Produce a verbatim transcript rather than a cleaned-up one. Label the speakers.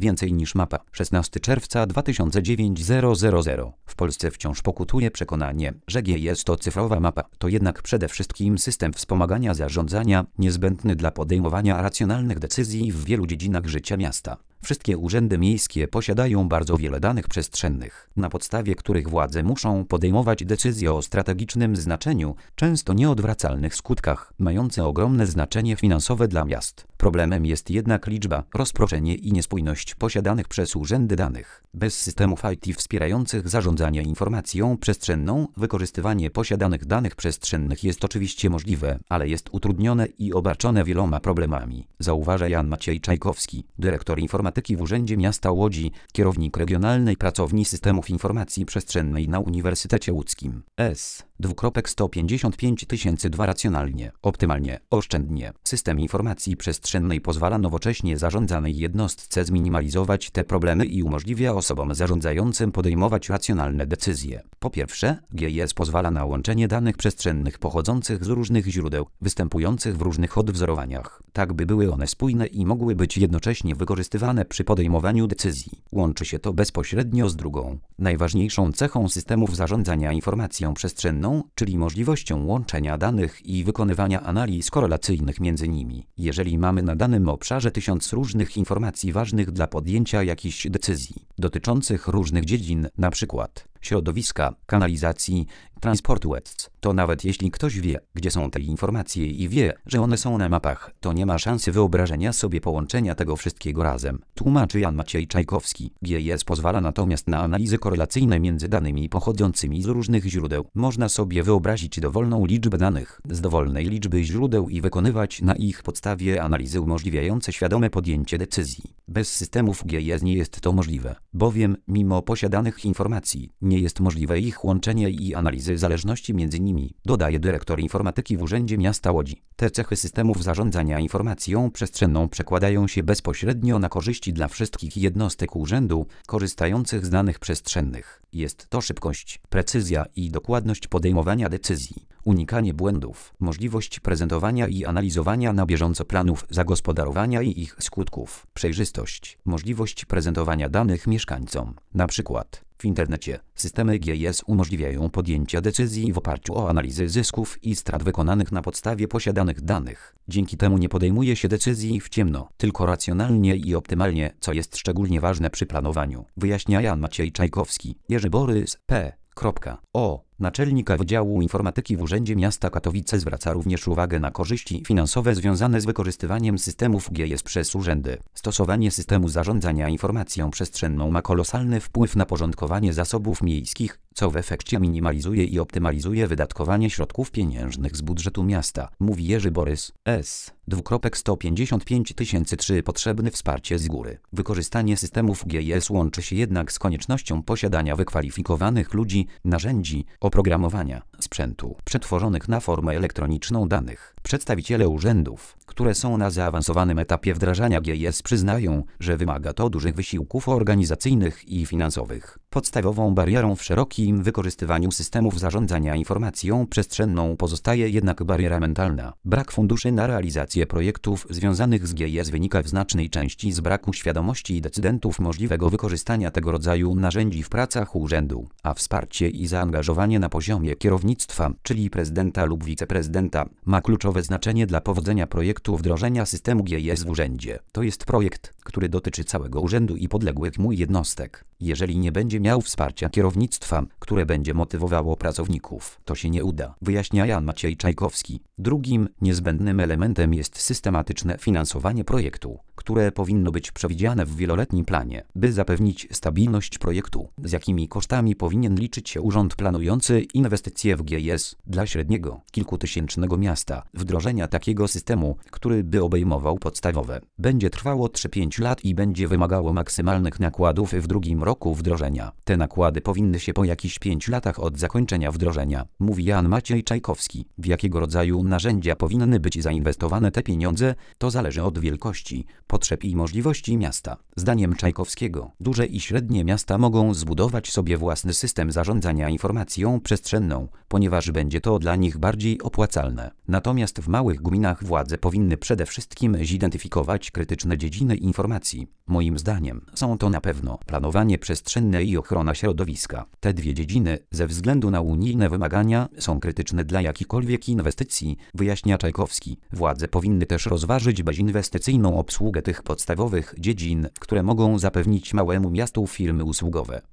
Speaker 1: Więcej niż mapa. szesnastego czerwca dwa tysiące dziewiątego. W Polsce wciąż pokutuje przekonanie, że G I S to cyfrowa mapa. To jednak przede wszystkim system wspomagania zarządzania, niezbędny dla podejmowania racjonalnych decyzji w wielu dziedzinach życia miasta. Wszystkie urzędy miejskie posiadają bardzo wiele danych przestrzennych, na podstawie których władze muszą podejmować decyzje o strategicznym znaczeniu, często nieodwracalnych skutkach, mające ogromne znaczenie finansowe dla miast. Problemem jest jednak liczba, rozproszenie i niespójność posiadanych przez urzędy danych. Bez systemów I T wspierających zarządzanie informacją przestrzenną, wykorzystywanie posiadanych danych przestrzennych jest oczywiście możliwe, ale jest utrudnione i obarczone wieloma problemami, zauważa Jan Maciej Czajkowski, dyrektor informatyki w Urzędzie Miasta Łodzi, kierownik Regionalnej Pracowni Systemów Informacji Przestrzennej na Uniwersytecie Łódzkim. S. sto pięćdziesiąt pięć tysięcy dwa Racjonalnie, optymalnie, oszczędnie. System informacji przestrzennej pozwala nowocześnie zarządzanej jednostce zminimalizować te problemy i umożliwia osobom zarządzającym podejmować racjonalne decyzje. Po pierwsze, G I S pozwala na łączenie danych przestrzennych pochodzących z różnych źródeł, występujących w różnych odwzorowaniach, tak by były one spójne i mogły być jednocześnie wykorzystywane przy podejmowaniu decyzji. Łączy się to bezpośrednio z drugą, najważniejszą cechą systemów zarządzania informacją przestrzenną, czyli możliwością łączenia danych i wykonywania analiz korelacyjnych między nimi. Jeżeli mamy na danym obszarze tysiąc różnych informacji ważnych dla podjęcia jakichś decyzji, dotyczących różnych dziedzin, np. środowiska, kanalizacji, transportu et cetera, to nawet jeśli ktoś wie, gdzie są te informacje i wie, że one są na mapach, to nie ma szansy wyobrażenia sobie połączenia tego wszystkiego razem, tłumaczy Jan Maciej Czajkowski. G I S pozwala natomiast na analizy korelacyjne między danymi pochodzącymi z różnych źródeł. Można sobie wyobrazić dowolną liczbę danych z dowolnej liczby źródeł i wykonywać na ich podstawie analizy umożliwiające świadome podjęcie decyzji. Bez systemów G I S nie jest to możliwe, bowiem mimo posiadanych informacji nie jest możliwe ich łączenie i analizy zależności między nimi, dodaje dyrektor informatyki w Urzędzie Miasta Łodzi. Te cechy systemów zarządzania informacją przestrzenną przekładają się bezpośrednio na korzyści dla wszystkich jednostek urzędu korzystających z danych przestrzennych. Jest to szybkość, precyzja i dokładność podejmowania decyzji, unikanie błędów, możliwość prezentowania i analizowania na bieżąco planów zagospodarowania i ich skutków, przejrzystość, możliwość prezentowania danych mieszkańcom, na przykład w internecie. Systemy G I S umożliwiają podjęcie decyzji w oparciu o analizy zysków i strat wykonanych na podstawie posiadanych danych. Dzięki temu nie podejmuje się decyzji w ciemno, tylko racjonalnie i optymalnie, co jest szczególnie ważne przy planowaniu, wyjaśnia Jan Maciej Czajkowski. Jerzy Borys, P. O. Naczelnik Wydziału Informatyki w Urzędzie Miasta Katowice zwraca również uwagę na korzyści finansowe związane z wykorzystywaniem systemów G I S przez urzędy. Stosowanie systemu zarządzania informacją przestrzenną ma kolosalny wpływ na porządkowanie zasobów miejskich, co w efekcie minimalizuje i optymalizuje wydatkowanie środków pieniężnych z budżetu miasta, mówi Jerzy Borys. S. sto pięćdziesiąt pięć tysięcy trzy Potrzebne wsparcie z góry. Wykorzystanie systemów G I S łączy się jednak z koniecznością posiadania wykwalifikowanych ludzi, narzędzi, oprogramowania, sprzętu, przetworzonych na formę elektroniczną danych. Przedstawiciele urzędów, które są na zaawansowanym etapie wdrażania G I S, przyznają, że wymaga to dużych wysiłków organizacyjnych i finansowych. Podstawową barierą w szerokim wykorzystywaniu systemów zarządzania informacją przestrzenną pozostaje jednak bariera mentalna. Brak funduszy na realizację projektów związanych z G I S wynika w znacznej części z braku świadomości decydentów możliwego wykorzystania tego rodzaju narzędzi w pracach urzędu, a wsparcie i zaangażowanie na poziomie kierownictwa, czyli prezydenta lub wiceprezydenta, ma kluczowe znaczenie dla powodzenia projektu wdrożenia systemu G I S w urzędzie. To jest projekt, który dotyczy całego urzędu i podległych mu jednostek. Jeżeli nie będzie miał wsparcia kierownictwa, które będzie motywowało pracowników, to się nie uda, wyjaśnia Jan Maciej Czajkowski. Drugim niezbędnym elementem jest systematyczne finansowanie projektu, które powinno być przewidziane w wieloletnim planie, by zapewnić stabilność projektu, z jakimi kosztami powinien liczyć się urząd planujący inwestycje w G I S. Dla średniego, kilkutysięcznego miasta wdrożenia takiego systemu, który by obejmował podstawowe, będzie trwało trzy do pięciu lat i będzie wymagało maksymalnych nakładów w drugim roku wdrożenia. Te nakłady powinny się po jakichś pięciu latach od zakończenia wdrożenia, mówi Jan Maciej Czajkowski. W jakiego rodzaju narzędzia powinny być zainwestowane te pieniądze, to zależy od wielkości, potrzeb i możliwości miasta. Zdaniem Czajkowskiego, duże i średnie miasta mogą zbudować sobie własny system zarządzania informacją przestrzenną, ponieważ będzie to dla nich bardziej opłacalne. Natomiast w małych gminach władze powinny powinny przede wszystkim zidentyfikować krytyczne dziedziny informacji. Moim zdaniem są to na pewno planowanie przestrzenne i ochrona środowiska. Te dwie dziedziny, ze względu na unijne wymagania, są krytyczne dla jakichkolwiek inwestycji, wyjaśnia Czajkowski. Władze powinny też rozważyć bezinwestycyjną obsługę tych podstawowych dziedzin, które mogą zapewnić małemu miastu firmy usługowe.